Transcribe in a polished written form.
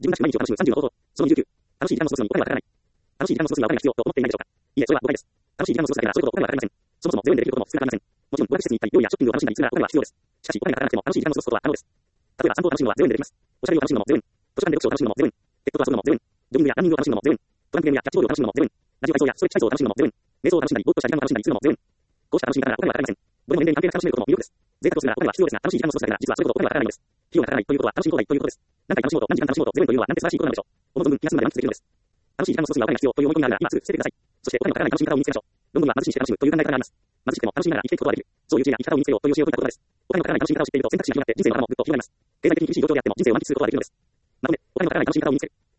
自分らしく毎日を楽しむ30の方法。その29。楽しい時間を過ごすのにお金はかからない。楽しい時間を過ごすにはお金が必要と思っていないでしょうか。いいえ、それは誤解です。楽しい時間を過ごすだけならそれほどお金はかかりません。そもそも0円でできることも少なくありません。もちろん、語学施設に行ったり、料理やショッピングを楽しんだりするならお金は必要です。しかし、お金がかからなくても楽しい時間を過ごすことは可能です。例えば、散歩を楽しむのは0円でできます。おしゃれを楽しむのも0円。図書館で読書を楽しむのも0円。ペットと遊ぶのも0円。ジョギングやランニングを楽しむのも0円。トランプゲームやキャッチボールを楽しむのも0円。ラジオ体操やストレッチ体操を楽しむのも0円。瞑想を楽しんだり、ぼーっとした時間を楽しんだりするのも0円。こうした楽しみ方ならお金はかかりません。どれも年齢に関係なく楽しめることも魅力です。贅沢をするならお金は必要ですが、楽しい時間を過ごすだけなら実はそれほどお金はかからないのです。費用がかからないということは楽しみ放題ということです。何回楽しもうと何時間楽しもうと0円というのはなんて素晴らしいことなのでしょう。思う存分気が済むまで満喫できるのです。楽しい時間を過ごすにはお金が必要という思い込みがあるなら今すぐ捨ててください。そしてお金のかからない楽しみ方を見つけましょう。論文は貧しいにして楽しむという考え方があります。貧しくても楽しみながら生きていくことができる。そういう知恵や生き方を見つけようという教えを説いた言葉です。お金のかからない楽しみ方を知っていると選択肢が広がって人生の幅もぐっと広がります。経済的に厳しい状況であっても人生を満喫することができるのです。まとめ、お金のかからない楽しみ方を見つける。